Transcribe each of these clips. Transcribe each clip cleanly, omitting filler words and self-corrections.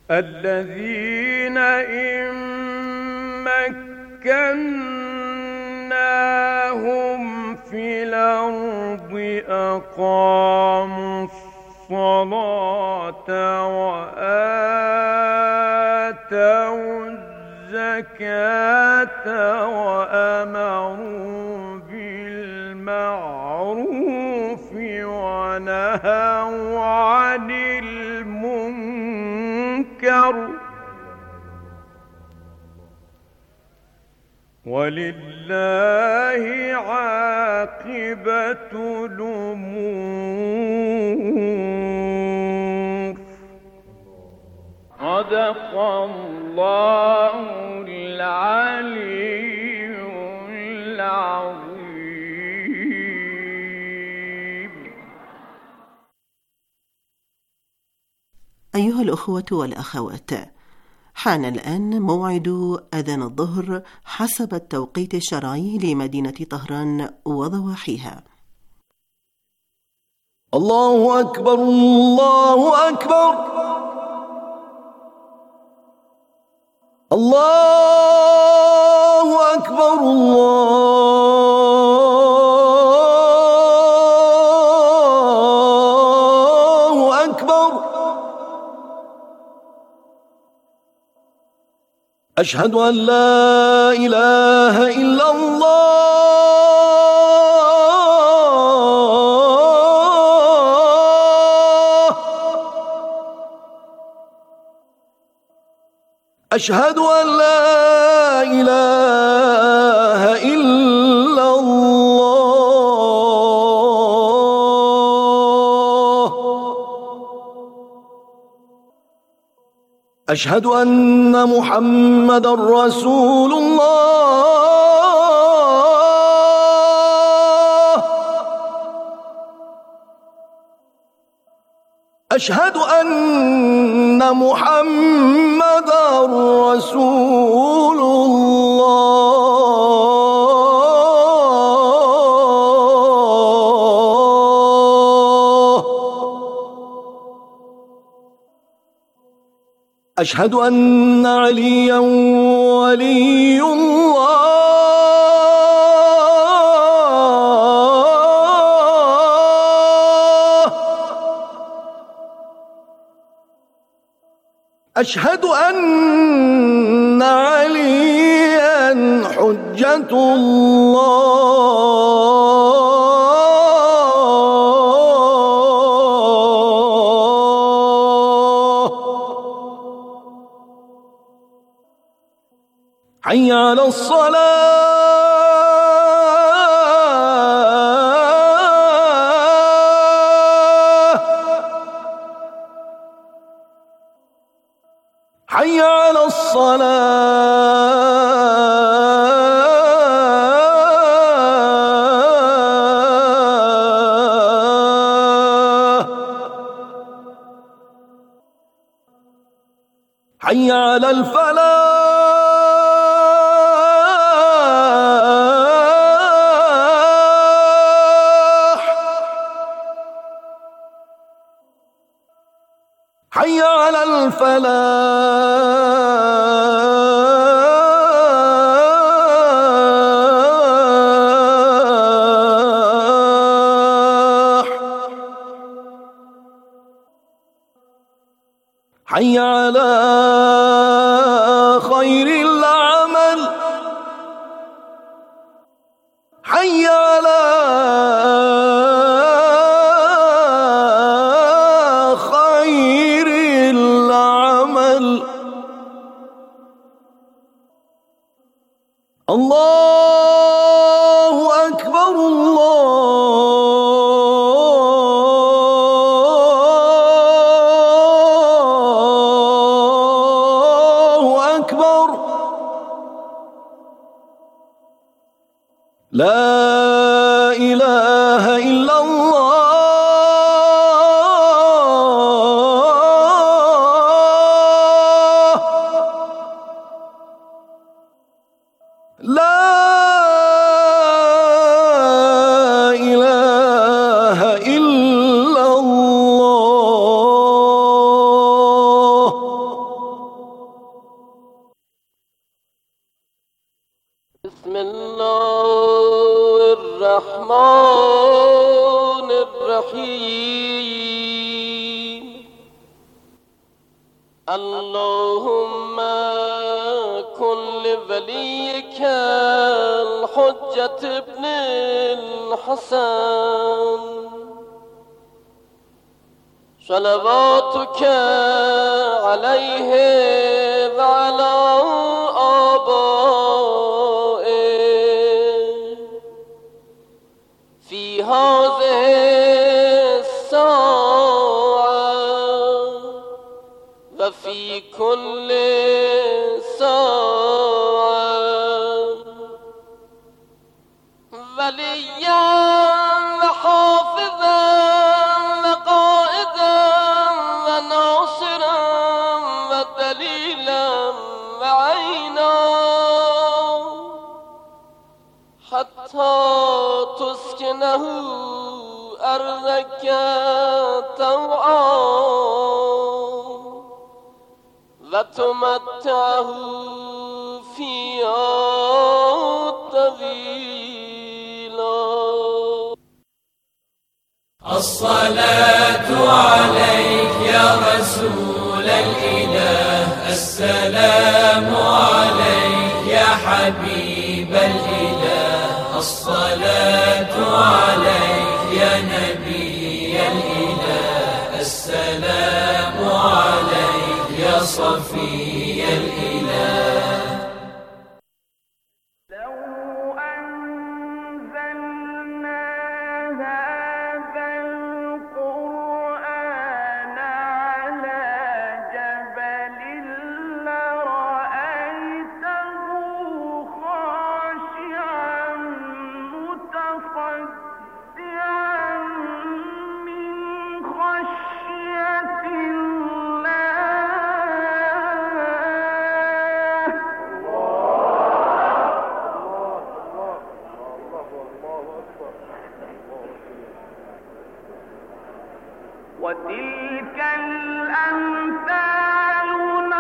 الذين إن مكناهم في الأرض أقاموا الصلاة وآتوا الزكاة وأمروا بالمعروف ونهوا عن المنكر ولله عاقبة الأمور. صدق الله العلي العظيم. أيها الأخوة والأخوات، حان الآن موعد أذان الظهر حسب التوقيت الشرعي لمدينة طهران وضواحيها. الله أكبر الله أكبر الله أكبر الله أكبر. أشهد أن لا إله إلا الله أشهد أن لا إله إلا الله أشهد أن محمدًا رسول الله أشهد أن محمدًا رسول الله أشهد أن عليًا ولي الله أشهد أن عليًا حجة الله. حي على الصلاة حي على الصلاة حي على الفلاح حي على الفلاح حي على خير العمل حي على خير العمل. الله أكبر الله أكبر. لا إله إلا الله. لا إله إلا الله. اللهم كن لوليك الحجة ابن الحسن صلواتك عليه وعلى آبائه في هذه الساعة وفي كل ساعة وليا وحافظا وقائدا وناصرا ودليلا وعينا حتى تسكنه أرضك طوعا وتمتعه فيها طويلا. الصلاة عليك يا رسول الإله، السلام عليك يا حبيب الإله، الصلاة عليك يا نبي الإله، السلام عليك يا صفي الإله. وتلك الأمثال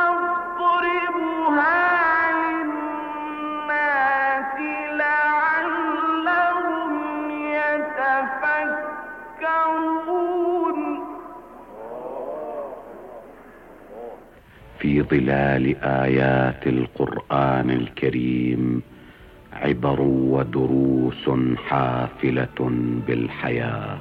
نضربها للناس لعلهم يتفكرون. في ظلال آيات القرآن الكريم عبر ودروس حافلة بالحياة.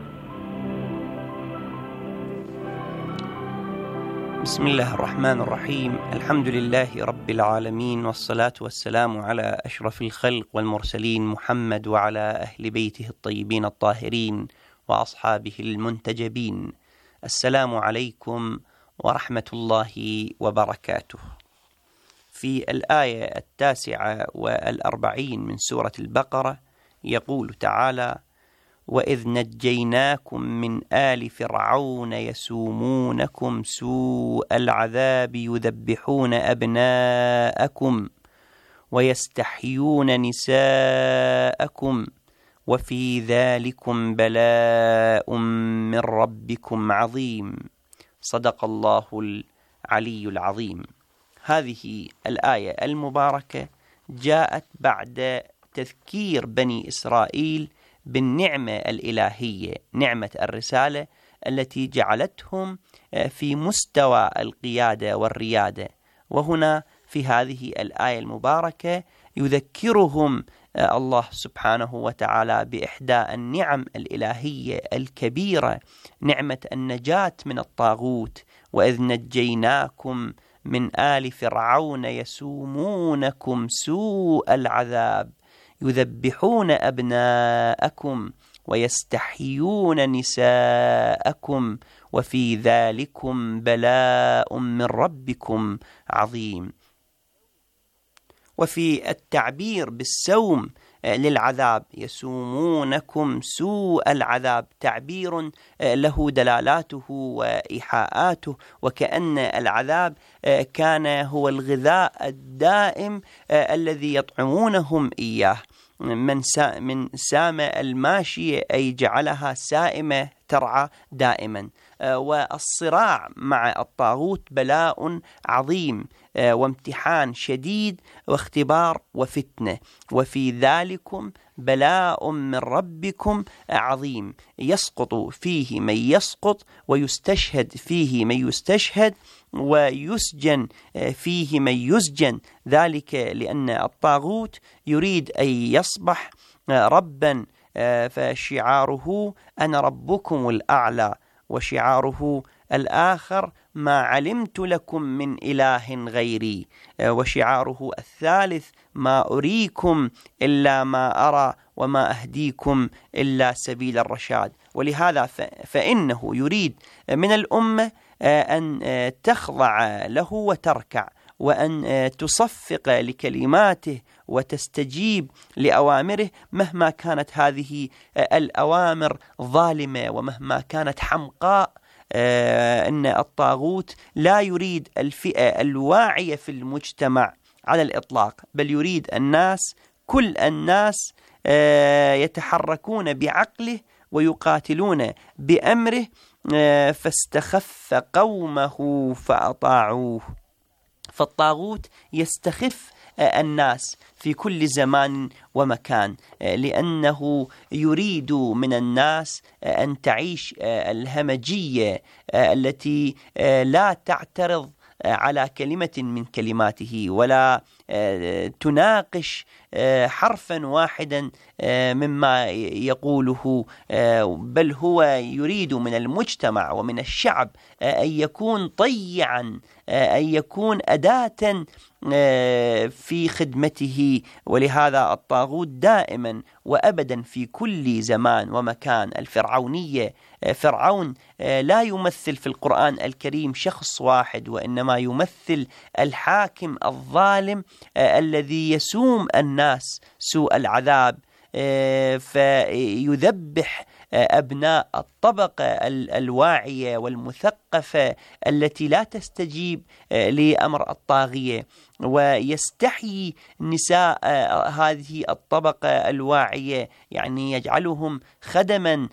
بسم الله الرحمن الرحيم. الحمد لله رب العالمين، والصلاة والسلام على أشرف الخلق والمرسلين محمد وعلى أهل بيته الطيبين الطاهرين وأصحابه المنتجبين. السلام عليكم ورحمة الله وبركاته. في الآية 49 من سورة البقرة يقول تعالى: وإذ نجيناكم من آل فرعون يسومونكم سوء العذاب يذبحون أبناءكم ويستحيون نساءكم وفي ذلكم بلاء من ربكم عظيم. صدق الله العلي العظيم. هذه الآية المباركة جاءت بعد تذكير بني إسرائيل بالنعمة الإلهية، نعمة الرسالة التي جعلتهم في مستوى القيادة والريادة. وهنا في هذه الآية المباركة يذكرهم الله سبحانه وتعالى بإحدى النعم الإلهية الكبيرة، نعمة النجاة من الطاغوت. وإذ نجيناكم من آل فرعون يسومونكم سوء العذاب يذبحون أبناءكم ويستحيون نساءكم وفي ذلكم بلاء من ربكم عظيم. وفي التعبير بالسوم للعذاب، يسومونكم سوء العذاب، تعبير له دلالاته وإيحاءاته، وكأن العذاب كان هو الغذاء الدائم الذي يطعمونهم إياه. من سام الماشية أي جعلها سائمة ترعى دائما. والصراع مع الطاغوت بلاء عظيم وامتحان شديد واختبار وفتنة. وفي ذلكم بلاء من ربكم عظيم، يسقط فيه من يسقط، ويستشهد فيه من يستشهد، ويسجن فيه من يسجن، ذلك لأن الطاغوت يريد أن يصبح ربا، فشعاره أنا ربكم الأعلى، وشعاره الآخر ما علمت لكم من إله غيري، وشعاره الثالث ما أريكم إلا ما أرى وما أهديكم إلا سبيل الرشاد. ولهذا فإنه يريد من الأمة أن تخضع له وتركع، وأن تصفق لكلماته وتستجيب لأوامره مهما كانت هذه الأوامر ظالمة ومهما كانت حمقاء. أن الطاغوت لا يريد الفئة الواعية في المجتمع على الإطلاق، بل يريد الناس، كل الناس يتحركون بعقله ويقاتلون بأمره. فاستخف قومه فأطاعوه. فالطاغوت يستخف الناس في كل زمان ومكان، لأنه يريد من الناس أن تعيش الهمجية التي لا تعترض على كلمة من كلماته، ولا تناقش حرفا واحدا مما يقوله، بل هو يريد من المجتمع ومن الشعب أن يكون طيعا، أن يكون أداة في خدمته. ولهذا الطاغوت دائما وأبدا في كل زمان ومكان الفرعونية. فرعون لا يمثل في القرآن الكريم شخص واحد، وإنما يمثل الحاكم الظالم الذي يسوم الناس سوء العذاب، فيذبح أبناء الطبقة الواعية والمثقفة التي لا تستجيب لأمر الطاغية، ويستحيي نساء هذه الطبقة الواعية، يعني يجعلهم خدما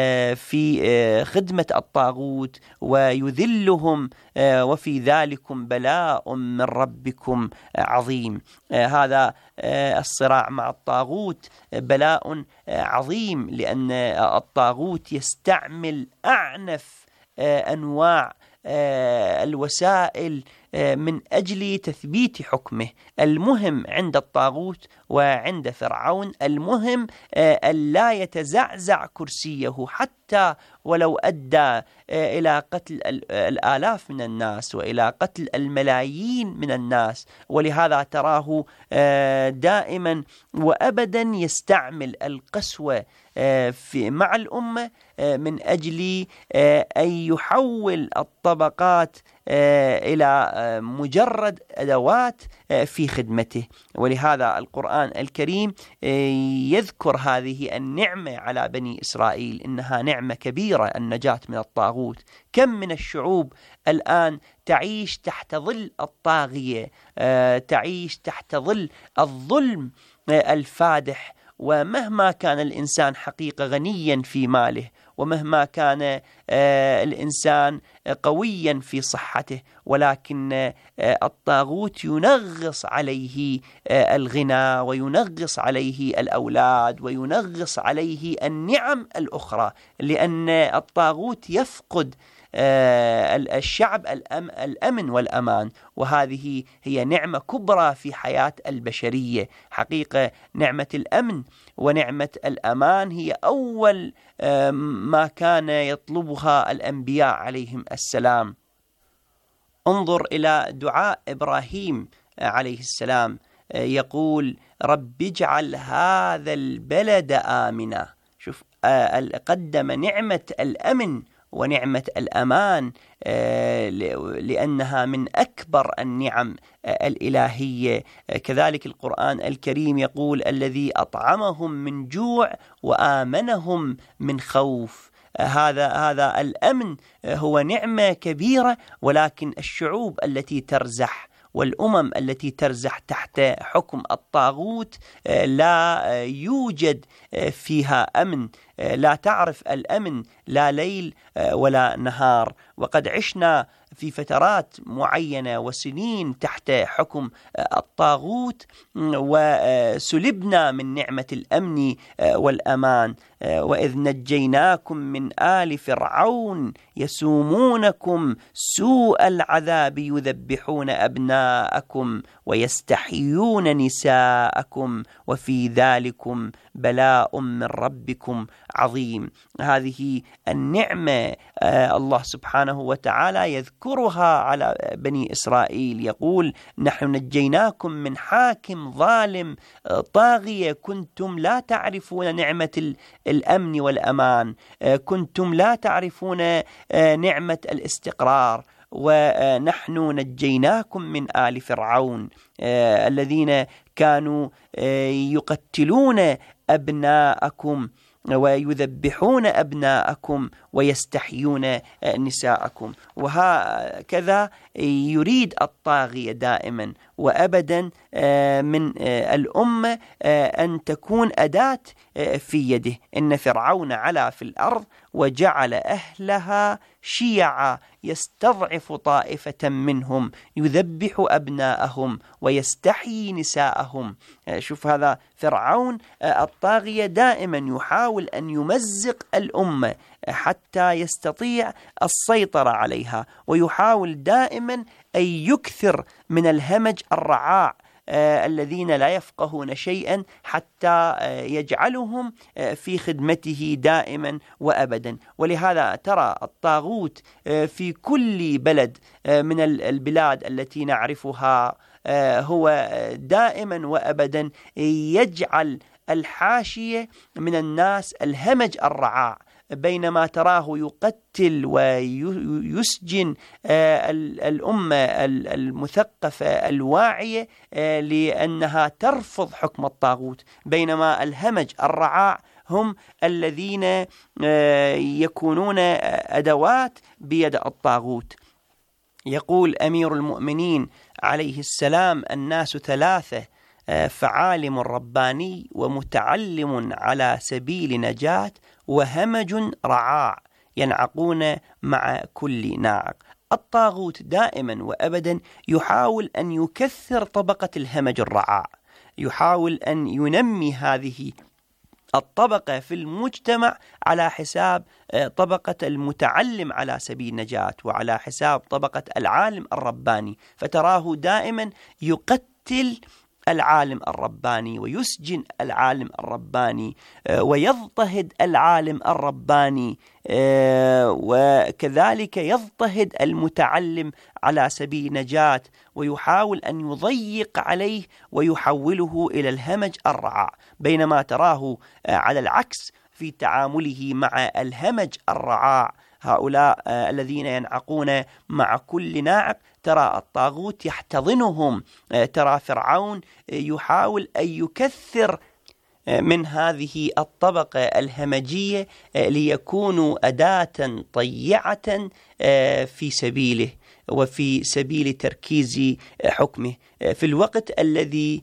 في خدمة الطاغوت ويذلهم، وفي ذلكم بلاء من ربكم عظيم. هذا الصراع مع الطاغوت بلاء عظيم، لأن الطاغوت يستعمل أعنف أنواع الوسائل من أجل تثبيت حكمه. المهم عند الطاغوت وعند فرعون، المهم ألا يتزعزع كرسيه حتى ولو أدى إلى قتل الآلاف من الناس وإلى قتل الملايين من الناس. ولهذا تراه دائما وأبدا يستعمل القسوة مع الأمة من أجل أن يحول الطبقات إلى مجرد أدوات في خدمته. ولهذا القرآن الكريم يذكر هذه النعمة على بني إسرائيل، إنها نعمة كبيرة النجاة من الطاغوت. كم من الشعوب الآن تعيش تحت ظل الطاغية، تعيش تحت ظل الظلم الفادح، ومهما كان الإنسان حقيقة غنيا في ماله، ومهما كان الإنسان قويا في صحته، ولكن الطاغوت ينغص عليه الغنى، وينغص عليه الأولاد، وينغص عليه النعم الأخرى، لأن الطاغوت يفقد الشعب الأمن والأمان، وهذه هي نعمة كبرى في حياة البشرية. حقيقة نعمة الأمن ونعمة الأمان هي أول ما كان يطلبها الأنبياء عليهم السلام. انظر إلى دعاء إبراهيم عليه السلام، يقول رب اجعل هذا البلد آمنا. شوف، قدم نعمة الأمن ونعمة الأمان لأنها من أكبر النعم الإلهية. كذلك القرآن الكريم يقول الذي أطعمهم من جوع وآمنهم من خوف. هذا الأمن هو نعمة كبيرة، ولكن الشعوب التي ترزح والأمم التي ترزح تحت حكم الطاغوت لا يوجد فيها أمن، لا تعرف الأمن لا ليل ولا نهار. وقد عشنا في فترات معينة وسنين تحت حكم الطاغوت، وسلبنا من نعمة الأمن والأمان. وإذ نجيناكم من آل فرعون يسومونكم سوء العذاب يذبحون أبناءكم ويستحيون نساءكم وفي ذلكم بلاء من ربكم عظيم. هذه النعمة الله سبحانه وتعالى يذكرها على بني إسرائيل، يقول: نحن نجيناكم من حاكم ظالم طاغية، كنتم لا تعرفون نعمة الأمن والأمان، كنتم لا تعرفون نعمة الاستقرار، ونحن نجيناكم من آل فرعون الذين كانوا يقتلون أبناءكم ويذبحون أبناءكم ويستحيون نساءكم. وهكذا يريد الطاغية دائما وأبدا من الأمة أن تكون أداة في يده. إن فرعون علا في الأرض وجعل أهلها شيعا يستضعف طائفة منهم يذبح أبناءهم ويستحيي نساءهم. شوف هذا فرعون الطاغية دائما يحاول أن يمزق الأمة حتى يستطيع السيطرة عليها، ويحاول دائما أن يكثر من الهمج الرعاع الذين لا يفقهون شيئا حتى يجعلهم في خدمته دائما وأبدا. ولهذا ترى الطاغوت في كل بلد من البلاد التي نعرفها هو دائما وأبدا يجعل الحاشية من الناس الهمج الرعاع، بينما تراه يقتل ويسجن الأمة المثقفة الواعية لأنها ترفض حكم الطاغوت، بينما الهمج الرعاع هم الذين يكونون أدوات بيد الطاغوت. يقول أمير المؤمنين عليه السلام: الناس ثلاثة: فعالم رباني، ومتعلم على سبيل نجاة، وهمج رعاع ينعقون مع كل ناعق. الطاغوت دائما وأبدا يحاول أن يكثر طبقة الهمج الرعاع، يحاول أن ينمي هذه الطبقة في المجتمع على حساب طبقة المتعلم على سبيل نجاة، وعلى حساب طبقة العالم الرباني. فتراه دائما يقتل العالم الرباني ويسجن العالم الرباني ويضطهد العالم الرباني، وكذلك يضطهد المتعلم على سبيل نجاة، ويحاول أن يضيق عليه ويحوله إلى الهمج الرعاع. بينما تراه على العكس في تعامله مع الهمج الرعاع، هؤلاء الذين ينعقون مع كل ناعق، ترى الطاغوت يحتضنهم. ترى فرعون يحاول أن يكثر من هذه الطبقة الهمجية ليكونوا أداة طيعة في سبيله وفي سبيل تركيز حكمه، في الوقت الذي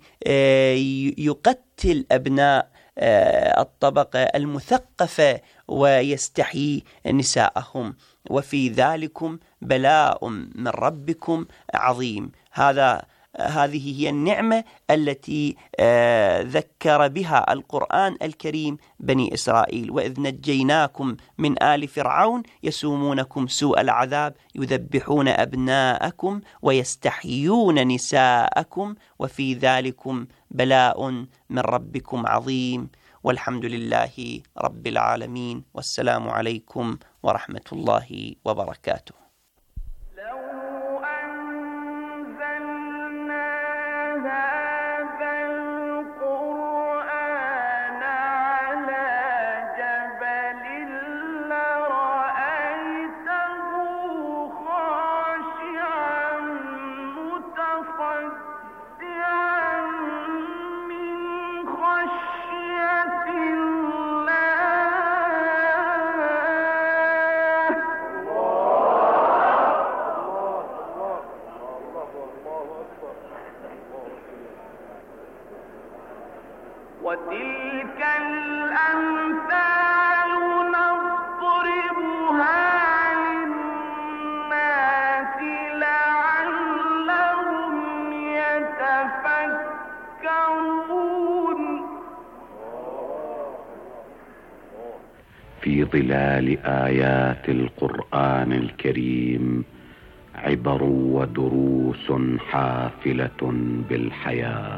يقتل أبناء الطبقة المثقفة ويستحيي نساءهم. وفي ذلكم بلاء من ربكم عظيم. هذه هي النعمة التي ذكر بها القرآن الكريم بني إسرائيل: وإذ نجيناكم من آل فرعون يسومونكم سوء العذاب يذبحون أبناءكم ويستحيون نساءكم وفي ذلكم بلاء من ربكم عظيم. والحمد لله رب العالمين، والسلام عليكم ورحمة الله وبركاته. وتلك الأمثال نضربها للناس في ظلال آيات القرآن الكريم عبر ودروس حافلة بالحياة.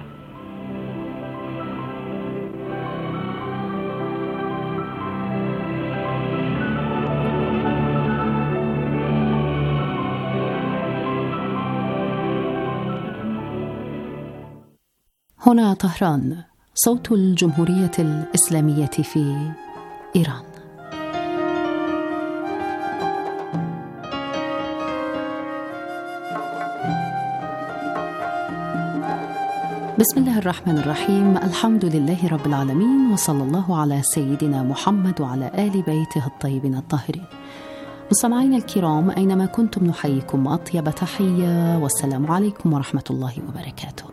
هنا طهران، صوت الجمهورية الإسلامية في إيران. بسم الله الرحمن الرحيم، الحمد لله رب العالمين، وصلى الله على سيدنا محمد وعلى آل بيته الطيبين الطاهرين. مستمعينا الكرام أينما كنتم نحييكم أطيب تحية، والسلام عليكم ورحمة الله وبركاته.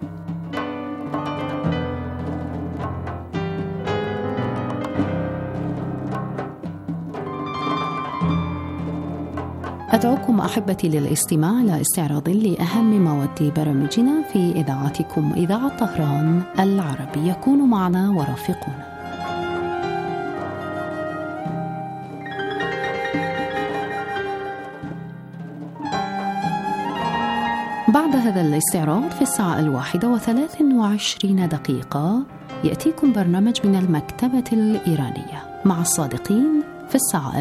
أدعوكم أحبتي للاستماع إلى استعراض لأهم مواد برامجنا في إذاعتكم إذاعة طهران العربية. كونوا معنا ورافقونا. بعد هذا الاستعراض في 1:23 يأتيكم برنامج من المكتبة الإيرانية مع الصادقين في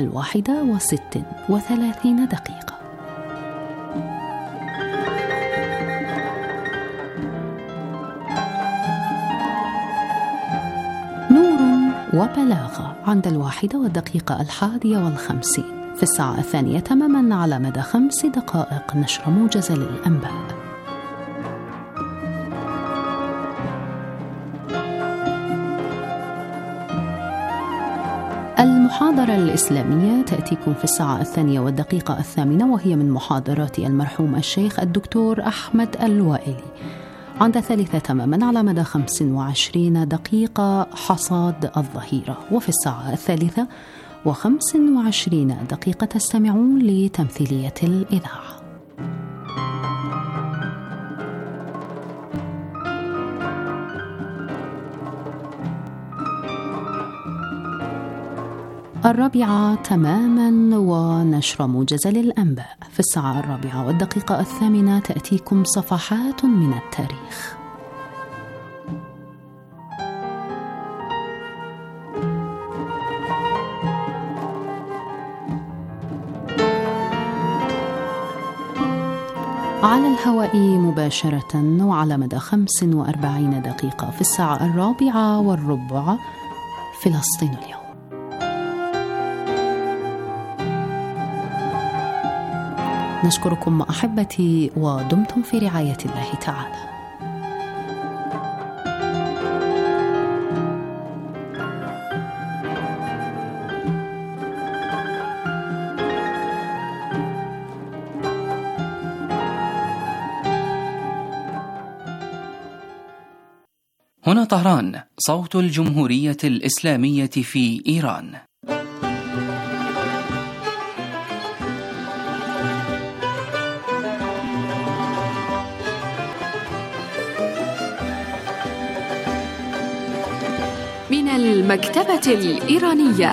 1:36. نور وبلاغة عند 1:51 في 2:00 تماما على مدى 5 دقائق نشر موجز للأنباء. المحاضرة الإسلامية تأتيكم في 2:08 وهي من محاضرات المرحوم الشيخ الدكتور أحمد الوائلي. عند 3 تماما على مدى 25 دقيقة حصاد الظهيرة. وفي 3:25 تستمعون لتمثيلية الإذاعة. الرابعة تماما ونشر موجز للأنباء. في 4:08 تأتيكم صفحات من التاريخ. على الهواء مباشرة وعلى مدى 45 دقيقة في 4:15 فلسطين اليوم. نشكركم أحبتي، ودمتم في رعاية الله تعالى. هنا طهران، صوت الجمهورية الإسلامية في إيران. من المكتبة الإيرانية.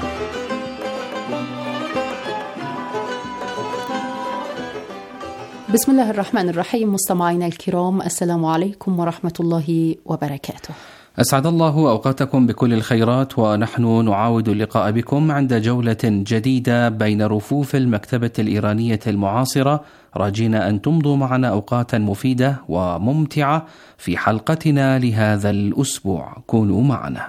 بسم الله الرحمن الرحيم. مستمعينا الكرام، السلام عليكم ورحمة الله وبركاته. أسعد الله أوقاتكم بكل الخيرات، ونحن نعاود اللقاء بكم عند جولة جديدة بين رفوف المكتبة الإيرانية المعاصرة، راجين أن تمضوا معنا أوقاتا مفيدة وممتعة في حلقتنا لهذا الأسبوع. كونوا معنا.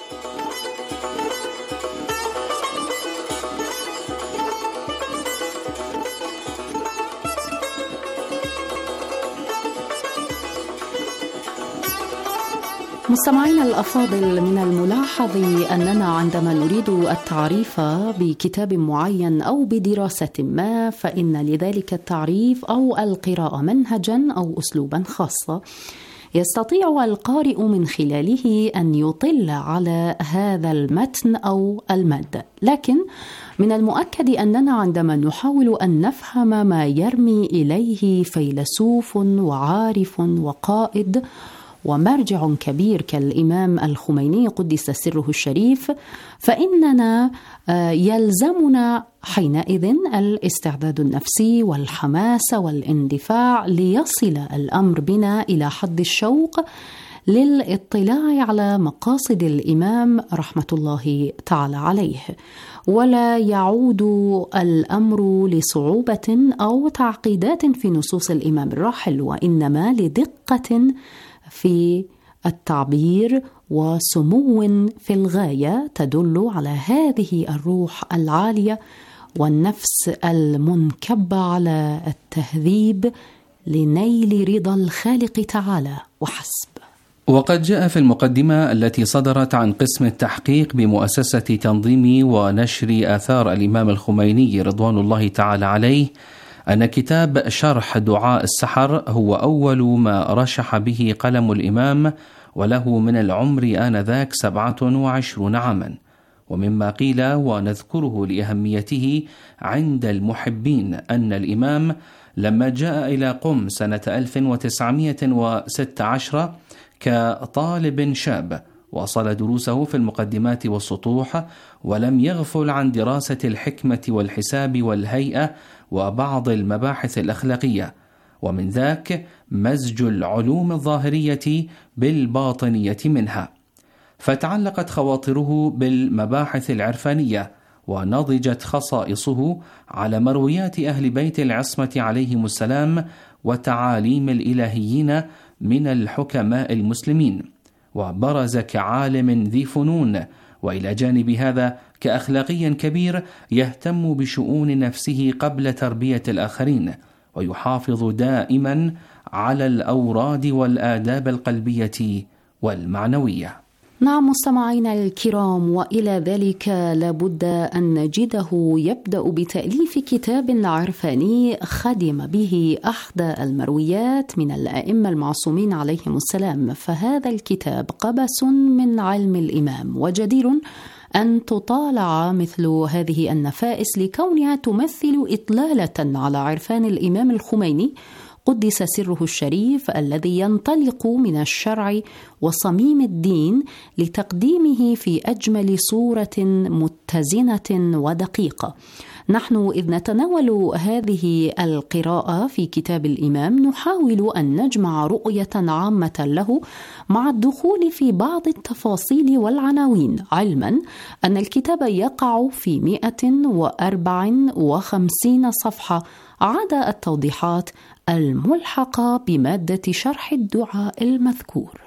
مستمعينا الأفاضل، من الملاحظ أننا عندما نريد التعريف بكتاب معين أو بدراسة ما، فإن لذلك التعريف أو القراءة منهجا أو أسلوبا خاصة يستطيع القارئ من خلاله أن يطل على هذا المتن أو المادة. لكن من المؤكد أننا عندما نحاول أن نفهم ما يرمي إليه فيلسوف وعارف وقائد ومرجع كبير كالإمام الخميني قدس سره الشريف، فإننا يلزمنا حينئذ الاستعداد النفسي والحماسة والاندفاع ليصل الأمر بنا إلى حد الشوق للاطلاع على مقاصد الإمام رحمة الله تعالى عليه، ولا يعود الأمر لصعوبة أو تعقيدات في نصوص الإمام الراحل، وإنما لدقة في التعبير وسمو في الغاية تدل على هذه الروح العالية والنفس المنكبة على التهذيب لنيل رضا الخالق تعالى وحسب. وقد جاء في المقدمة التي صدرت عن قسم التحقيق بمؤسسة تنظيم ونشر آثار الإمام الخميني رضوان الله تعالى عليه أن كتاب شرح دعاء السحر هو أول ما رشح به قلم الإمام، وله من العمر آنذاك 27 عاما. ومما قيل ونذكره لأهميته عند المحبين أن الإمام لما جاء إلى قم سنة 1916 كطالب شاب واصل دروسه في المقدمات والسطوح، ولم يغفل عن دراسة الحكمة والحساب والهيئة وبعض المباحث الأخلاقية، ومن ذاك مزج العلوم الظاهرية بالباطنية منها، فتعلقت خواطره بالمباحث العرفانية، ونضجت خصائصه على مرويات أهل بيت العصمة عليهم السلام وتعاليم الإلهيين من الحكماء المسلمين، وبرز كعالم ذي فنون، وإلى جانب هذا كأخلاقي كبير يهتم بشؤون نفسه قبل تربية الآخرين، ويحافظ دائما على الأوراد والآداب القلبية والمعنوية. نعم مستمعينا الكرام، وإلى ذلك لابد أن نجده يبدأ بتأليف كتاب عرفاني خدم به أحد المرويات من الأئمة المعصومين عليهم السلام، فهذا الكتاب قبس من علم الإمام، وجدير أن تطالع مثل هذه النفائس لكونها تمثل إطلالة على عرفان الإمام الخميني قدس سره الشريف، الذي ينطلق من الشرع وصميم الدين لتقديمه في أجمل صورة متزنة ودقيقة. نحن إذ نتناول هذه القراءة في كتاب الإمام نحاول أن نجمع رؤية عامة له مع الدخول في بعض التفاصيل والعناوين، علما أن الكتاب يقع في 154 صفحة عدا التوضيحات الملحقة بمادة شرح الدعاء المذكور.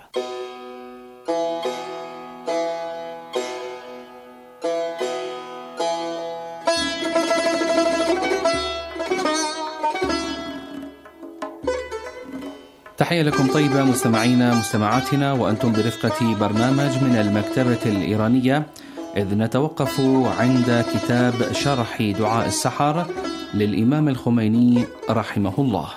تحية لكم طيبة مستمعينا مستمعاتنا، وأنتم برفقة برنامج من المكتبة الإيرانية، إذ نتوقف عند كتاب شرح دعاء السحر للإمام الخميني رحمه الله.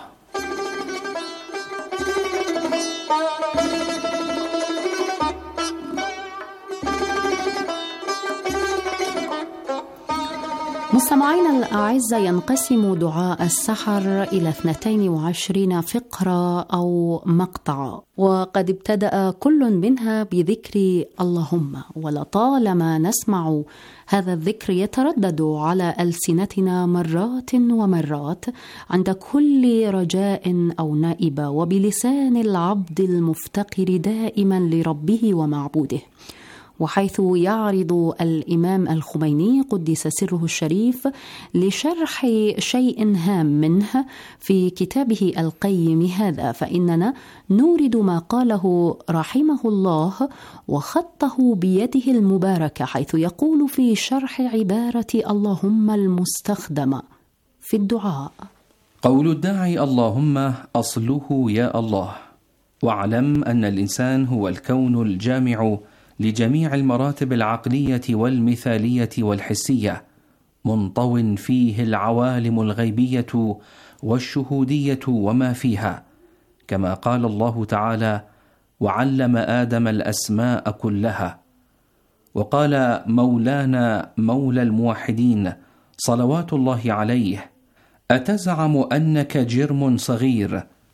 مستمعينا الأعزة، ينقسم دعاء السحر إلى 22 فقرة أو مقطع، وقد ابتدأ كل منها بذكر اللهم، ولطالما نسمع هذا الذكر يتردد على ألسنتنا مرات ومرات عند كل رجاء أو نائبة، وبلسان العبد المفتقر دائما لربه ومعبوده. وحيث يعرض الإمام الخميني قدس سره الشريف لشرح شيء هام منه في كتابه القيم هذا، فإننا نورد ما قاله رحمه الله وخطه بيده المباركة، حيث يقول في شرح عبارة اللهم المستخدمة في الدعاء: قول الداعي اللهم أصله يا الله، واعلم أن الإنسان هو الكون الجامع لجميع المراتب العقلية والمثالية والحسية، منطو فيه العوالم الغيبية والشهودية وما فيها، كما قال الله تعالى: وعلم آدم الأسماء كلها. وقال مولانا مولى الموحدين صلوات الله عليه: أتزعم أنك جرم صغير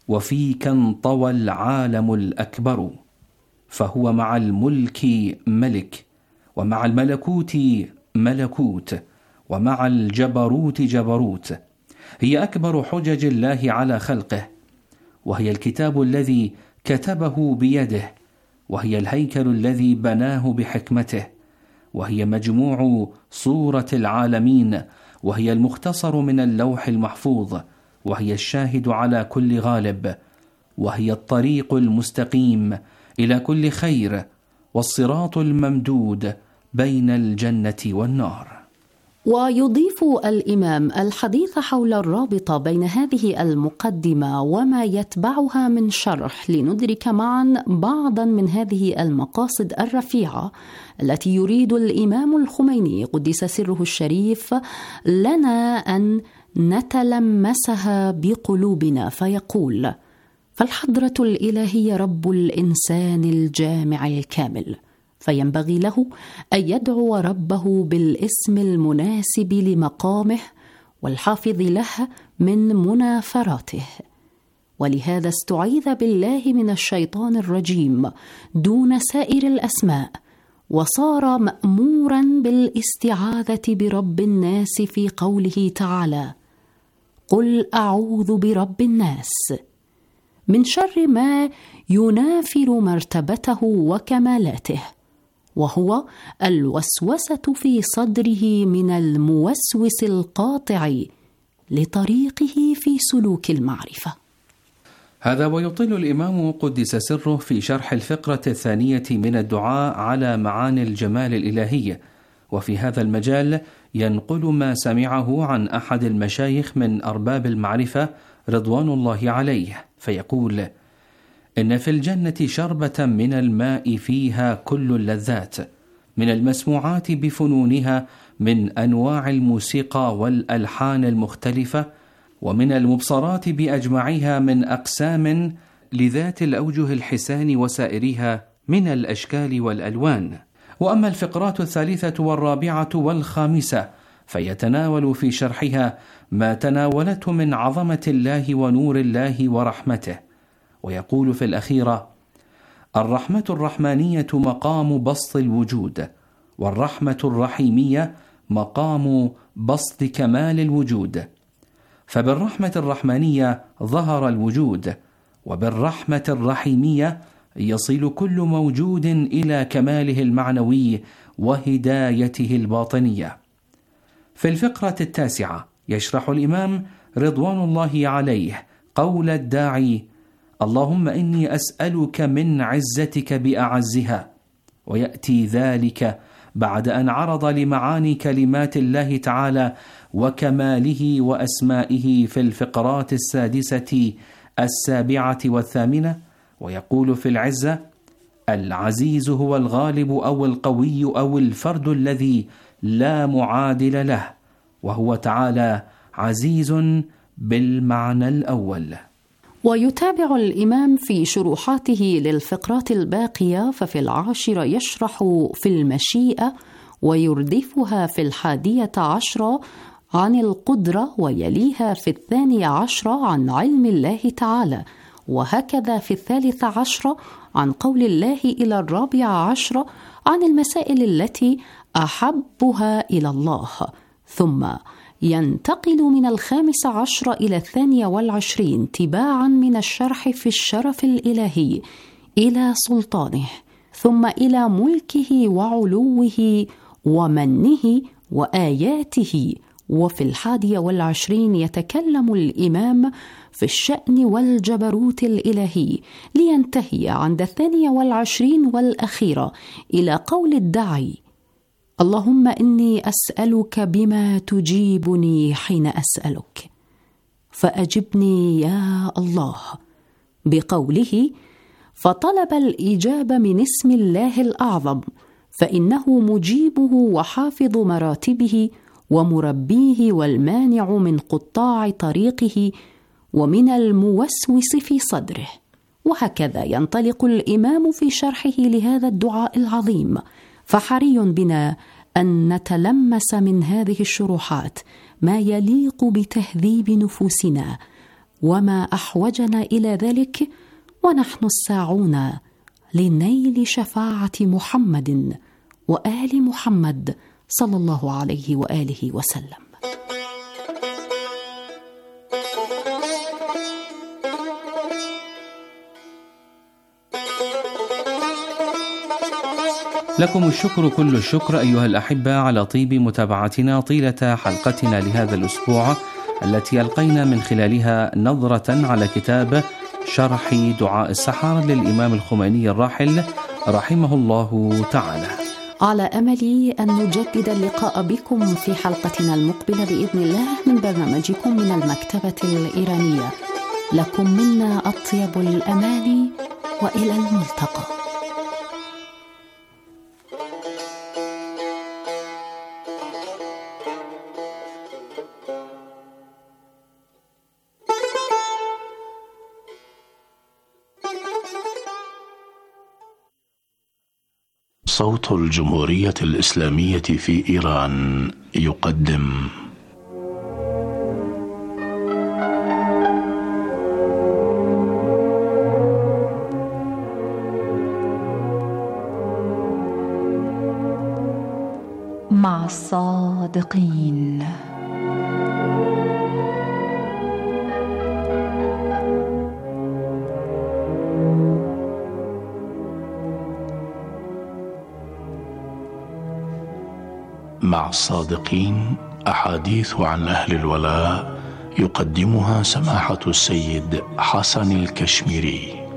وفيك انطوى العالم الأكبر، فهو مع الملك ملك، ومع الملكوت ملكوت، ومع الجبروت جبروت. هي أكبر حجج الله على خلقه، وهي الكتاب الذي كتبه بيده، وهي الهيكل الذي بناه بحكمته، وهي مجموع صورة العالمين، وهي المختصر من اللوح المحفوظ، وهي الشاهد على كل غالب، وهي الطريق المستقيم إلى كل خير، والصراط الممدود بين الجنة والنار. ويضيف الإمام الحديث حول الرابطة بين هذه المقدمة وما يتبعها من شرح لندرك معا بعضا من هذه المقاصد الرفيعة التي يريد الإمام الخميني قدس سره الشريف لنا أن نتلمسها بقلوبنا، فيقول: فالحضرة الإلهية رب الإنسان الجامع الكامل، فينبغي له أن يدعو ربه بالاسم المناسب لمقامه والحافظ له من منافراته. ولهذا استعيذ بالله من الشيطان الرجيم دون سائر الأسماء، وصار مأمورا بالاستعاذة برب الناس في قوله تعالى: قل أعوذ برب الناس، من شر ما ينافر مرتبته وكمالاته، وهو الوسوسة في صدره من الموسوس القاطع لطريقه في سلوك المعرفة. هذا ويطيل الإمام قدس سره في شرح الفقرة الثانية من الدعاء على معاني الجمال الإلهية، وفي هذا المجال ينقل ما سمعه عن أحد المشايخ من أرباب المعرفة رضوان الله عليه، فيقول: إن في الجنة شربة من الماء فيها كل اللذات، من المسموعات بفنونها من أنواع الموسيقى والألحان المختلفة، ومن المبصرات بأجمعها من أقسام لذات الأوجه الحسان وسائرها من الأشكال والألوان. وأما الفقرات الثالثة والرابعة والخامسة فيتناول في شرحها ما تناولته من عظمة الله ونور الله ورحمته، ويقول في الأخيرة: الرحمة الرحمانية مقام بسط الوجود، والرحمة الرحيمية مقام بسط كمال الوجود، فبالرحمة الرحمانية ظهر الوجود، وبالرحمة الرحيمية يصل كل موجود إلى كماله المعنوي وهدايته الباطنية. في الفقرة التاسعة يشرح الإمام رضوان الله عليه قول الداعي: اللهم إني أسألك من عزتك بأعزها، ويأتي ذلك بعد أن عرض لمعاني كلمات الله تعالى وكماله وأسمائه في الفقرات السادسة السابعة والثامنة، ويقول في العزة: العزيز هو الغالب أو القوي أو الفرد الذي لا معادل له، وهو تعالى عزيز بالمعنى الأول. ويتابع الإمام في شروحاته للفقرات الباقية، ففي العاشرة يشرح في المشيئة، ويردفها في 11 عن القدرة، ويليها في 12 عن علم الله تعالى، وهكذا في 13 عن قول الله إلى 14 عن المسائل التي أحبها إلى الله، ثم ينتقل من 15 إلى 22 تباعا من الشرح في الشرف الإلهي إلى سلطانه، ثم إلى ملكه وعلوه ومنه وآياته. وفي 21 يتكلم الإمام في الشأن والجبروت الإلهي، لينتهي عند 22 والأخيرة إلى قول الداعي: اللهم إني أسألك بما تجيبني حين أسألك، فأجبني يا الله، بقوله: فطلب الإجابة من اسم الله الأعظم، فإنه مجيبه وحافظ مراتبه ومربيه والمانع من قطاع طريقه ومن الموسوس في صدره. وهكذا ينطلق الإمام في شرحه لهذا الدعاء العظيم، فحري بنا أن نتلمس من هذه الشروحات ما يليق بتهذيب نفوسنا، وما أحوجنا إلى ذلك ونحن الساعون لنيل شفاعة محمد وآل محمد صلى الله عليه وآله وسلم. لكم الشكر كل الشكر أيها الأحبة على طيب متابعتنا طيلة حلقتنا لهذا الأسبوع، التي ألقينا من خلالها نظرة على كتاب شرح دعاء السحر للإمام الخميني الراحل رحمه الله تعالى. على أمل أن نجدد اللقاء بكم في حلقتنا المقبلة بإذن الله من برنامجكم من المكتبة الإيرانية. لكم منا أطيب الأماني وإلى الملتقى. صوت الجمهورية الإسلامية في إيران يقدم مع الصادقين. مع الصادقين أحاديث عن أهل الولاء يقدمها سماحة السيد حسن الكشميري.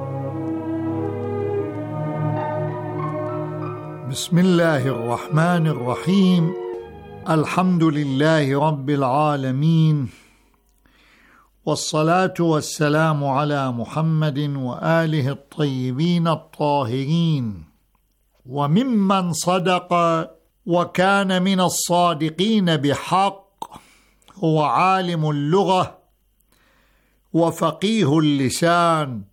بسم الله الرحمن الرحيم. الحمد لله رب العالمين، والصلاة والسلام على محمد وآله الطيبين الطاهرين. وممن صدق وكان من الصادقين بحق هو عالم اللغة وفقيه اللسان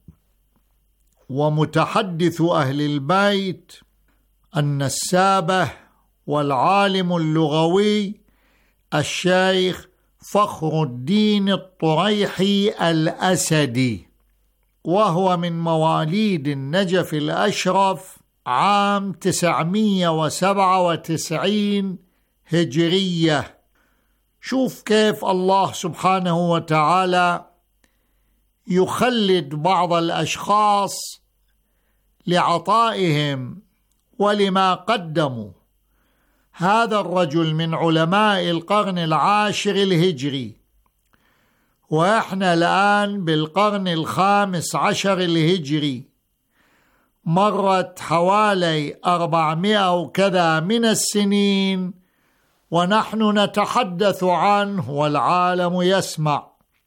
ومتحدث أهل البيت النسابة والعالم اللغوي الشيخ فخر الدين الطريحي الأسدي، وهو من مواليد النجف الأشرف عام 997 هجرية. شوف كيف الله سبحانه وتعالى يخلد بعض الأشخاص لعطائهم ولما قدموا. هذا الرجل من علماء القرن 10 الهجري، وإحنا الآن بالقرن 15 الهجري. مرت حوالي 400 وكذا من السنين ونحن نتحدث عنه والعالم يسمع.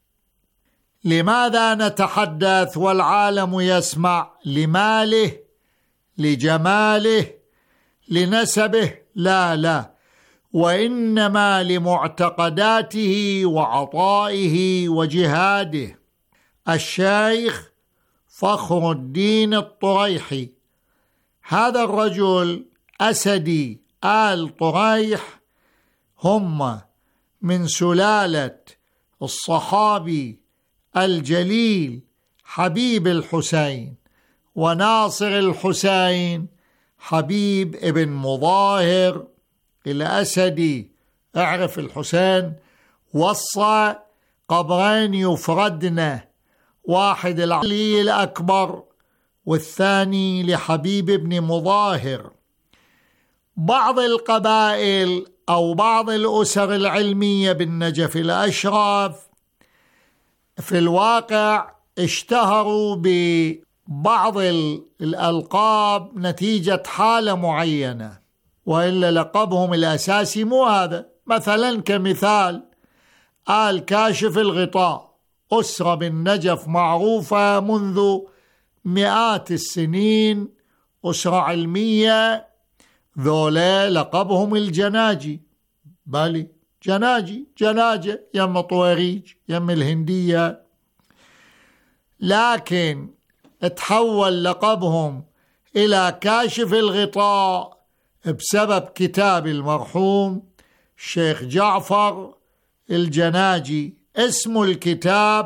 لماذا نتحدث والعالم يسمع؟ لماله؟ لجماله؟ لنسبه؟ لا، وإنما لمعتقداته وعطائه وجهاده. الشيخ فخر الدين الطريحي، هذا الرجل أسدي آل طريح، هم من سلالة الصحابي الجليل حبيب الحسين وناصر الحسين حبيب ابن مظاهر الأسدي. اعرف الحسين وصى قبرين يفردنا، واحد العلي الأكبر والثاني لحبيب ابن مظاهر. بعض القبائل أو بعض الأسر العلمية بالنجف الأشرف في الواقع اشتهروا ببعض الألقاب نتيجة حالة معينة، وإلا لقبهم الأساسي مو هذا. مثلا كمثال آل كاشف الغطاء، أسرة بالنجف معروفة منذ مئات السنين، أسرة علمية، ذولا لقبهم الجناجي. بالي جناجة يم طويريج يم الهندية، لكن تحول لقبهم إلى كاشف الغطاء بسبب كتاب المرحوم الشيخ جعفر الجناجي. اسم الكتاب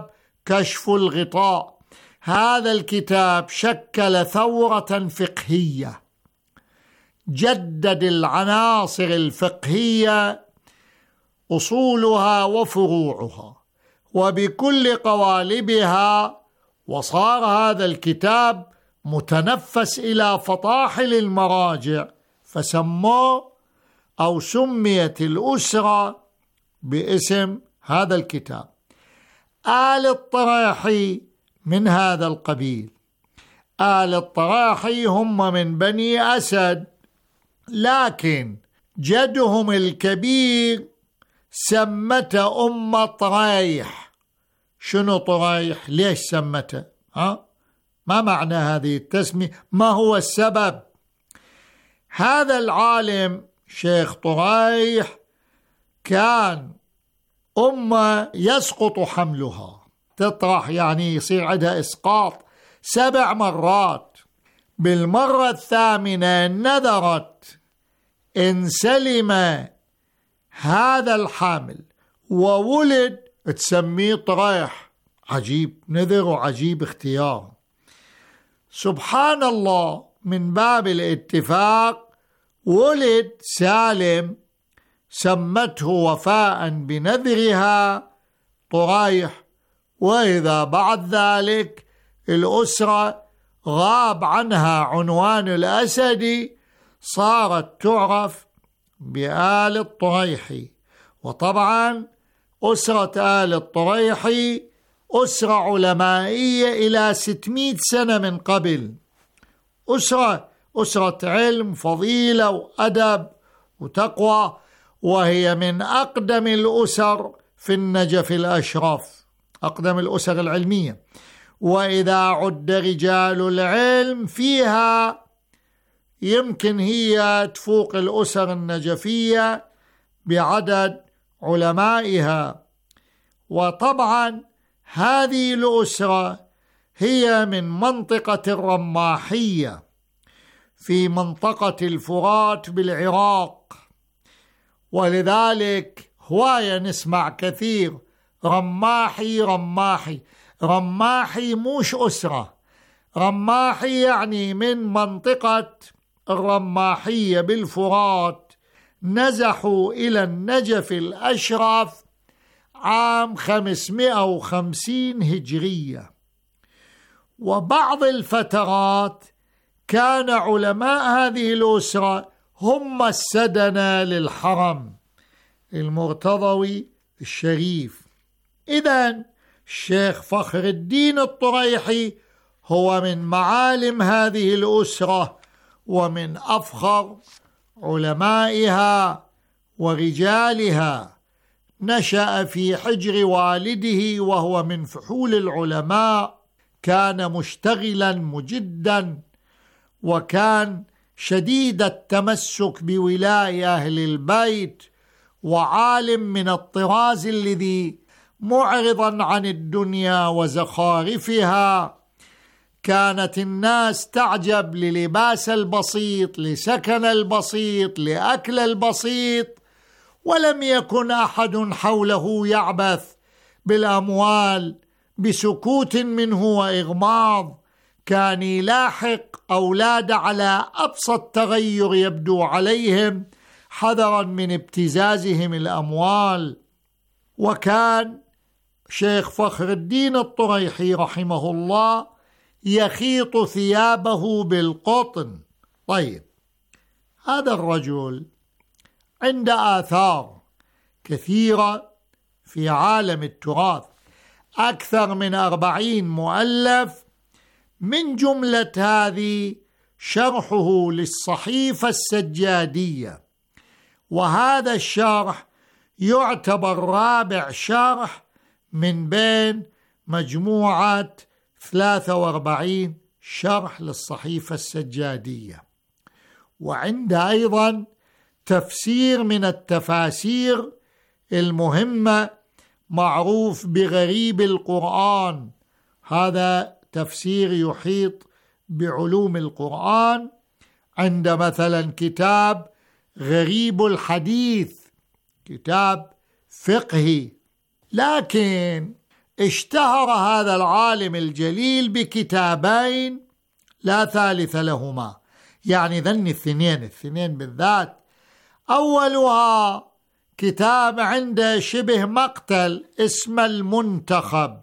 كشف الغطاء. هذا الكتاب شكل ثورة فقهية، جدد العناصر الفقهية أصولها وفروعها وبكل قوالبها، وصار هذا الكتاب متنفس إلى فطاحل المراجع، فسموه أو سميت الأسرة باسم هذا الكتاب. آل الطراحي من هذا القبيل. آل الطراحي هم من بني أسد، لكن جدهم الكبير سمته أم طريح. شنو طريح؟ ليش سمته؟ ما معنى هذه التسمية؟ ما هو السبب؟ هذا العالم شيخ طريح كان أمه يسقط حملها، تطرح يعني يصير عندها إسقاط 7 مرات. بالمرة الثامنة نذرت إن سلم هذا الحامل وولد تسميه طريح. عجيب نذر وعجيب اختيار. سبحان الله، من باب الاتفاق ولد سالم، سمته وفاء بنذرها طريح. وإذا بعد ذلك الأسرة غاب عنها عنوان الأسدي، صارت تعرف بآل الطريحي. وطبعا أسرة آل الطريحي أسرة علمائية إلى 600 سنة من قبل، أسرة علم فضيلة وأدب وتقوى، وهي من أقدم الأسر في النجف الأشرف، أقدم الأسر العلمية. وإذا عد رجال العلم فيها يمكن هي تفوق الأسر النجفية بعدد علمائها. وطبعا هذه الأسرة هي من منطقة الرماحية في منطقة الفرات بالعراق، ولذلك هواية نسمع كثير رماحي رماحي. رماحي مش أسرة، رماحي يعني من منطقة الرماحية بالفرات، نزحوا إلى النجف الأشرف عام 550 هجرية. وبعض الفترات كان علماء هذه الأسرة هم السدنة للحرم المرتضوي الشريف. إذن الشيخ فخر الدين الطريحي هو من معالم هذه الأسرة ومن أفخر علمائها ورجالها. نشأ في حجر والده وهو من فحول العلماء، كان مشتغلا مجدا، وكان شديد التمسك بولاء أهل البيت، وعالم من الطراز الذي معرضا عن الدنيا وزخارفها. كانت الناس تعجب للباس البسيط، لسكن البسيط، لأكل البسيط، ولم يكن أحد حوله يعبث بالأموال بسكوت منه وإغماض. كان يلاحق أولاد على أبسط تغير يبدو عليهم حذرا من ابتزازهم الأموال. وكان شيخ فخر الدين الطريحي رحمه الله يخيط ثيابه بالقطن. طيب، هذا الرجل عنده آثار كثيرة في عالم التراث، أكثر من 40 مؤلف، من جملة هذه شرحه للصحيفة السجادية، وهذا الشرح يعتبر رابع شرح من بين مجموعة 43 شرح للصحيفة السجادية. وعنده أيضا تفسير من التفاسير المهمة معروف بغريب القرآن. هذا تفسير يحيط بعلوم القرآن. عند مثلا كتاب غريب الحديث، كتاب فقهي. لكن اشتهر هذا العالم الجليل بكتابين لا ثالث لهما، يعني ذن الاثنين بالذات. أولها كتاب عنده شبه مقتل اسمه المنتخب،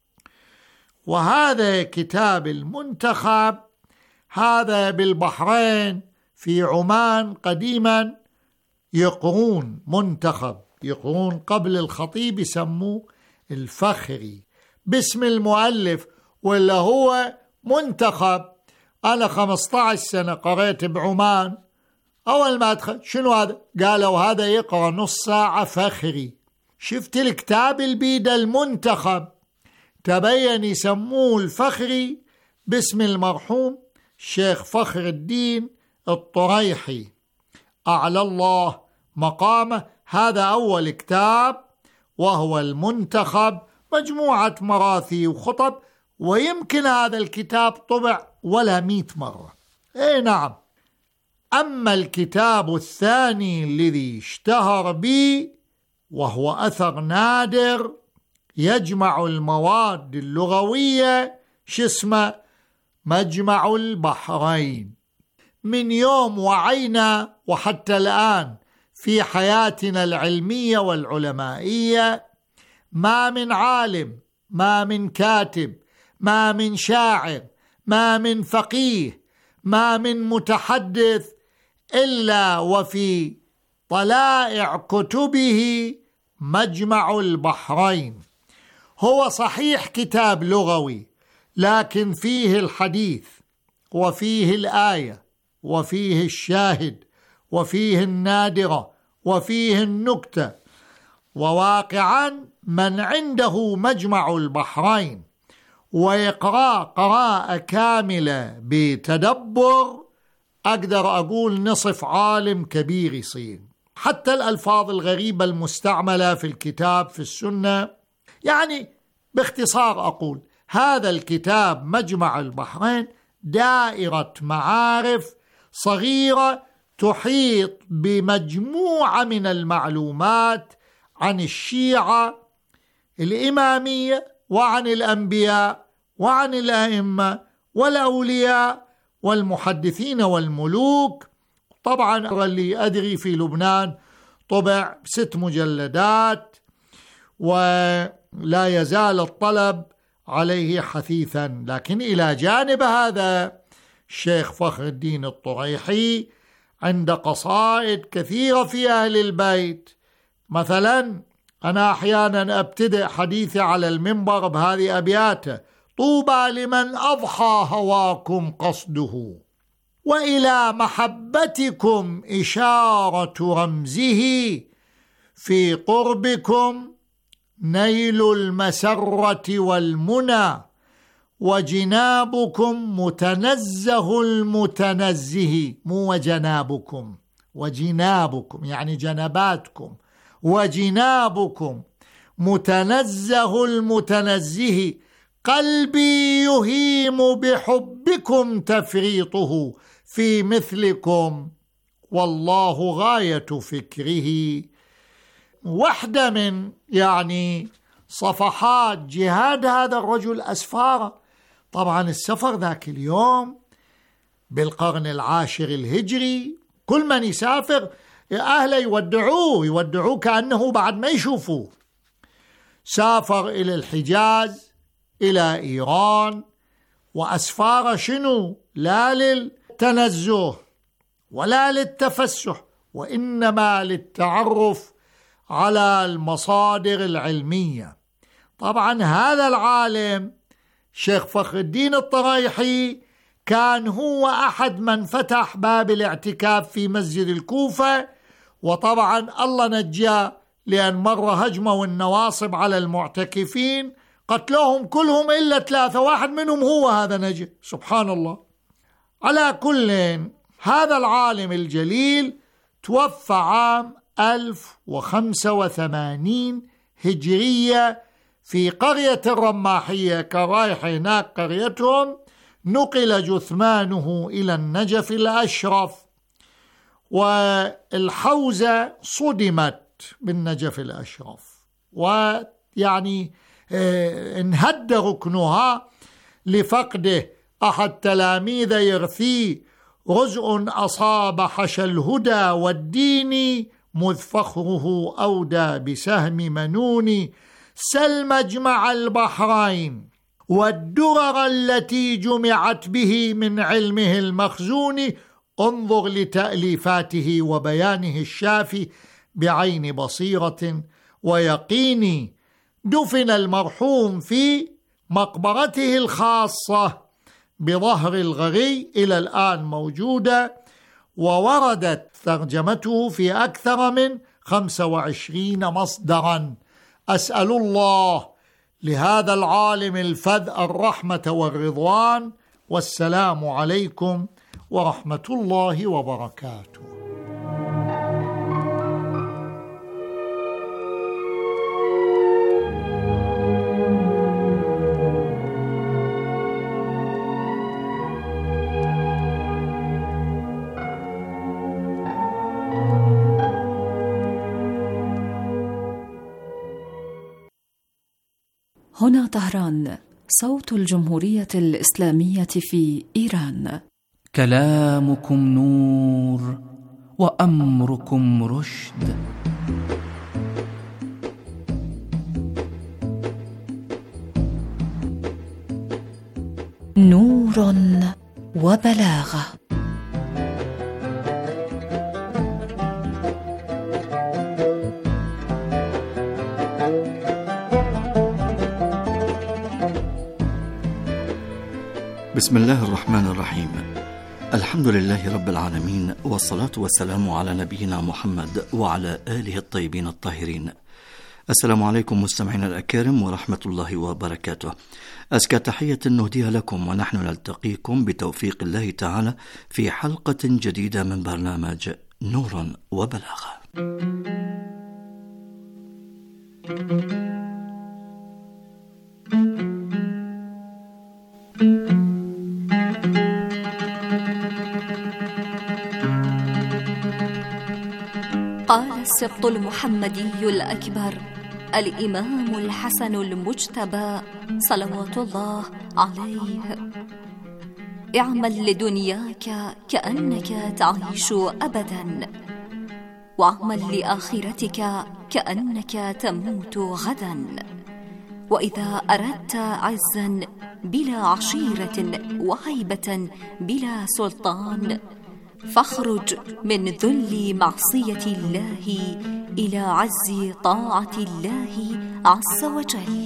وهذا كتاب المنتخب هذا بالبحرين في عمان قديما يقرون منتخب، يقرون قبل الخطيب يسموه الفخري باسم المؤلف، ولا هو منتخب. أنا 15 سنة قريت بعمان، أول ما أدخل شنو هذا؟ قالوا هذا يقرأ نص ساعة فخري. شفت الكتاب البيد المنتخب، تبين يسموه الفخري باسم المرحوم الشيخ فخر الدين الطريحي أعلى الله مقامه. هذا أول كتاب وهو المنتخب، مجموعة مراثي وخطب، ويمكن هذا الكتاب طبع ولا 100 مرة. اي نعم. أما الكتاب الثاني الذي اشتهر به وهو أثر نادر يجمع المواد اللغوية، اسمه مجمع البحرين. من يوم وعينا وحتى الآن في حياتنا العلمية والعلمائية ما من عالم، ما من كاتب، ما من شاعر، ما من فقيه، ما من متحدث إلا وفي طلائع كتبه مجمع البحرين. هو صحيح كتاب لغوي، لكن فيه الحديث وفيه الآية وفيه الشاهد وفيه النادرة وفيه النكتة. وواقعا من عنده مجمع البحرين ويقرأ قراءة كاملة بتدبر، أقدر أقول نصف عالم كبير يصير. حتى الألفاظ الغريبة المستعملة في الكتاب في السنة، يعني باختصار أقول هذا الكتاب مجمع البحرين دائرة معارف صغيرة تحيط بمجموعة من المعلومات عن الشيعة الإمامية وعن الأنبياء وعن الأئمة والأولياء والمحدثين والملوك. طبعا اللي أدري في لبنان طبع 6 مجلدات، ولا يزال الطلب عليه حثيثا. لكن إلى جانب هذا الشيخ فخر الدين الطريحي عند قصائد كثيرة في أهل البيت. مثلا أنا أحيانا أبتدئ حديثي على المنبر بهذه أبياته: طوبى لمن أضحى هواكم قصده، وإلى محبتكم إشارة رمزه، في قربكم نيل المسرة والمنى، وجنابكم متنزه المتنزه، مو وجنابكم، وجنابكم يعني جنباتكم، وجنابكم متنزه المتنزه، قلبي يهيم بحبكم تفريطه، في مثلكم والله غاية فكره. واحدة من يعني صفحات جهاد هذا الرجل أسفاره. طبعا السفر ذاك اليوم بالقرن 10 الهجري، كل من يسافر أهله يودعوه كأنه بعد ما يشوفوه. سافر إلى الحجاز، إلى إيران، وأسفار شنو؟ لا للتنزه ولا للتفسح، وإنما للتعرف على المصادر العلمية. طبعا هذا العالم شيخ فخر الدين الطريحي كان هو أحد من فتح باب الاعتكاف في مسجد الكوفة، وطبعا الله نجاه لأن مرة هجموا النواصب على المعتكفين قتلوهم كلهم إلا 3، واحد منهم هو هذا نجا، سبحان الله. على كل، هذا العالم الجليل توفى عام 1085 هجرية في قرية الرماحية، كرايح هناك قريتهم. نقل جثمانه إلى النجف الأشرف، والحوزة صدمت بالنجف الأشرف، ويعني انهد ركنها لفقده. أحد تلاميذ يرثي رزء أصاب حشى الهدى والدين، مذ فخره أودى بسهم منون. سل مجمع البحرين والدرر التي جمعت به من علمه المخزون، انظر لتأليفاته وبيانه الشافي بعين بصيرة ويقين. دفن المرحوم في مقبرته الخاصة بظهر الغري، إلى الآن موجودة، ووردت ترجمته في أكثر من 25 مصدرا. أسأل الله لهذا العالم الفذ الرحمة والرضوان، والسلام عليكم ورحمة الله وبركاته. هنا طهران، صوت الجمهورية الإسلامية في إيران. كلامكم نور وأمركم رشد. نور وبلاغة. بسم الله الرحمن الرحيم. الحمد لله رب العالمين، والصلاة والسلام على نبينا محمد وعلى آله الطيبين الطاهرين. السلام عليكم مستمعينا الأكارم ورحمة الله وبركاته. أزكى تحية نهديها لكم ونحن نلتقيكم بتوفيق الله تعالى في حلقة جديدة من برنامج نور وبلاغة. قال السبط المحمدي الأكبر الإمام الحسن المجتبى صلوات الله عليه: اعمل لدنياك كأنك تعيش أبدا، واعمل لآخرتك كأنك تموت غدا. وإذا أردت عزا بلا عشيرة وهيبة بلا سلطان، فاخرج من ذل معصية الله إلى عز طاعة الله عز وجل.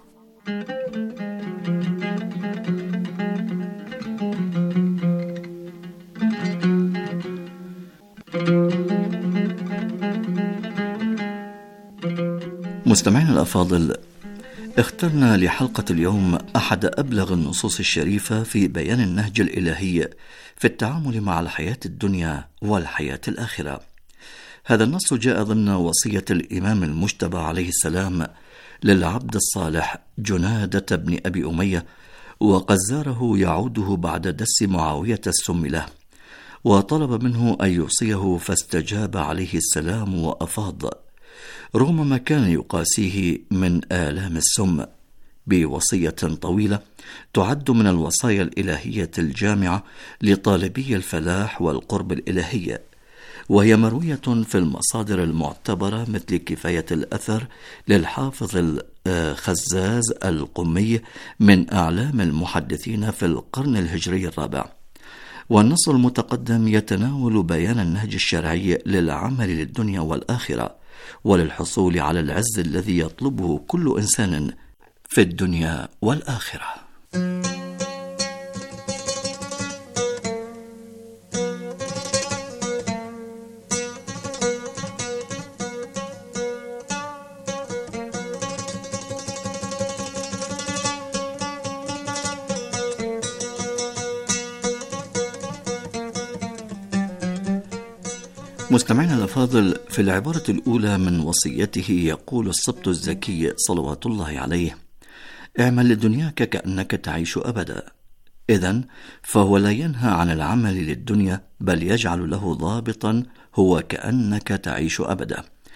مستمعينا الأفاضل، اخترنا لحلقة اليوم أحد أبلغ النصوص الشريفة في بيان النهج الإلهي في التعامل مع الحياة الدنيا والحياة الآخرة. هذا النص جاء ضمن وصية الإمام المجتبى عليه السلام للعبد الصالح جنادة بن أبي أمية، وقد زاره يعوده بعد دس معاوية السم له، وطلب منه أن يوصيه فاستجاب عليه السلام وأفاض رغم ما كان يقاسيه من آلام السم بوصية طويلة تعد من الوصايا الإلهية الجامعة لطالبي الفلاح والقرب الإلهي، وهي مروية في المصادر المعتبرة مثل كفاية الأثر للحافظ الخزاز القمي من أعلام المحدثين في القرن الهجري الرابع. والنص المتقدم يتناول بيان النهج الشرعي للعمل للدنيا والآخرة وللحصول على العز الذي يطلبه كل إنسان في الدنيا والآخرة. مستمعينا الأفاضل، في العبارة الأولى من وصيته يقول السبط الزكي صلوات الله عليه: اعمل لدنياك كأنك تعيش أبدا. إذن فهو لا ينهى عن العمل للدنيا، بل يجعل له ضابطا هو كأنك تعيش أبدا،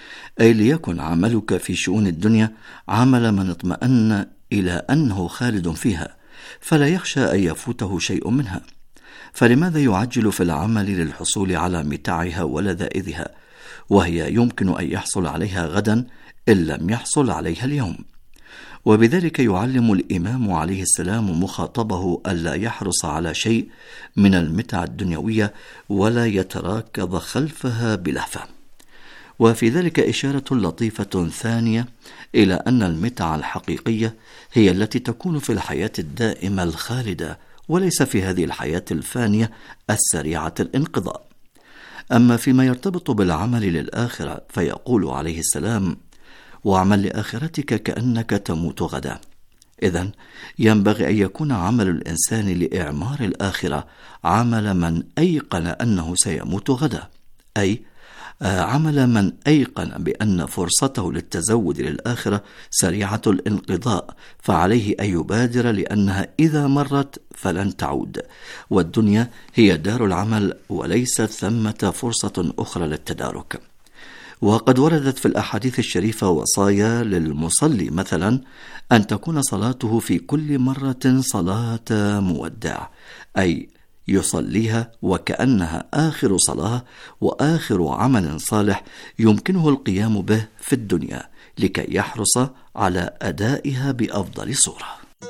أي ليكن عملك في شؤون الدنيا عمل من اطمأن إلى أنه خالد فيها، فلا يخشى أن يفوته شيء منها. فلماذا يعجل في العمل للحصول على متاعها ولذائذها، وهي يمكن أن يحصل عليها غدا إن لم يحصل عليها اليوم؟ وبذلك يعلم الإمام عليه السلام مخاطبه ألا يحرص على شيء من المتع الدنيوية ولا يتراكض خلفها بلهفة. وفي ذلك إشارة لطيفة ثانية إلى أن المتع الحقيقية هي التي تكون في الحياة الدائمة الخالدة، وليس في هذه الحياة الفانية السريعة الانقضاء. أما فيما يرتبط بالعمل للآخرة فيقول عليه السلام: واعمل لآخرتك كأنك تموت غدا. إذن ينبغي أن يكون عمل الإنسان لإعمار الآخرة عمل من أيقن أنه سيموت غدا، أي عمل من أيقن بأن فرصته للتزود للآخرة سريعة الانقضاء، فعليه أن يبادر لأنها إذا مرت فلن تعود، والدنيا هي دار العمل وليست ثمة فرصة أخرى للتدارك. وقد وردت في الأحاديث الشريفة وصايا للمصلي مثلا أن تكون صلاته في كل مرة صلاة مودع، أي يصليها وكأنها آخر صلاة وآخر عمل صالح يمكنه القيام به في الدنيا، لكي يحرص على أدائها بأفضل صورة.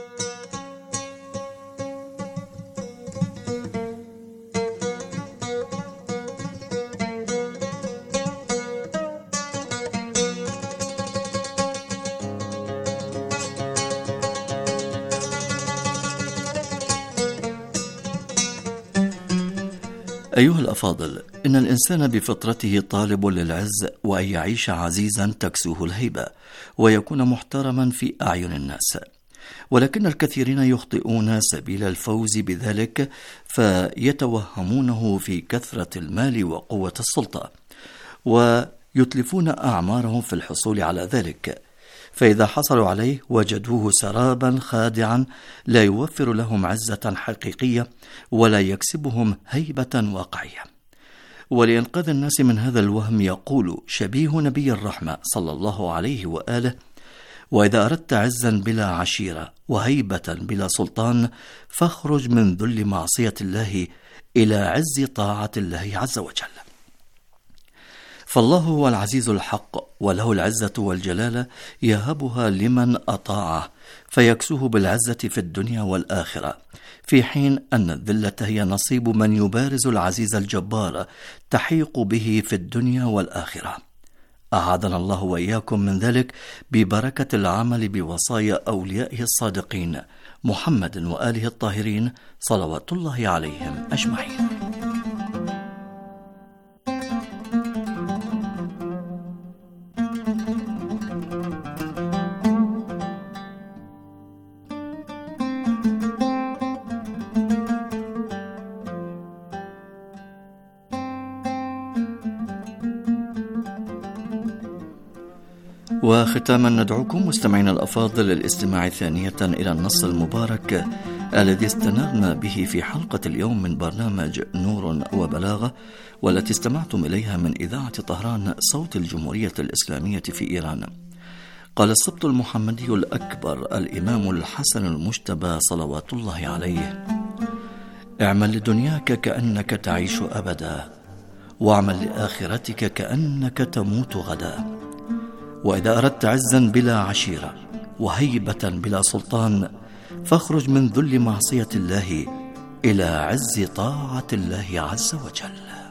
أيها الأفاضل، إن الإنسان بفطرته طالب للعز وأن يعيش عزيزا تكسوه الهيبة ويكون محترما في أعين الناس، ولكن الكثيرين يخطئون سبيل الفوز بذلك فيتوهمونه في كثرة المال وقوة السلطة، ويتلفون أعمارهم في الحصول على ذلك، فإذا حصلوا عليه وجدوه سرابا خادعا لا يوفر لهم عزة حقيقية ولا يكسبهم هيبة واقعية. ولإنقاذ الناس من هذا الوهم يقول شبيه نبي الرحمة صلى الله عليه وآله: وإذا أردت عزا بلا عشيرة وهيبة بلا سلطان فاخرج من ذل معصية الله إلى عز طاعة الله عز وجل. فالله هو العزيز الحق، وله العزة والجلالة يهبها لمن أطاعه فيكسوه بالعزة في الدنيا والآخرة، في حين أن الذلة هي نصيب من يبارز العزيز الجبار تحيق به في الدنيا والآخرة. أعاذنا الله وإياكم من ذلك ببركة العمل بوصايا أوليائه الصادقين محمد وآله الطاهرين صلوات الله عليهم أجمعين. وختاما ندعوكم مستمعين الأفاضل للاستماع ثانية إلى النص المبارك الذي استنرنا به في حلقة اليوم من برنامج نور وبلاغة، والتي استمعتم إليها من إذاعة طهران صوت الجمهورية الإسلامية في إيران. قال السبط المحمدي الأكبر الإمام الحسن المجتبى صلوات الله عليه: اعمل لدنياك كأنك تعيش أبدا، واعمل لآخرتك كأنك تموت غدا. وإذا أردت عزا بلا عشيرة وهيبة بلا سلطان فاخرج من ذل معصية الله إلى عز طاعة الله عز وجل.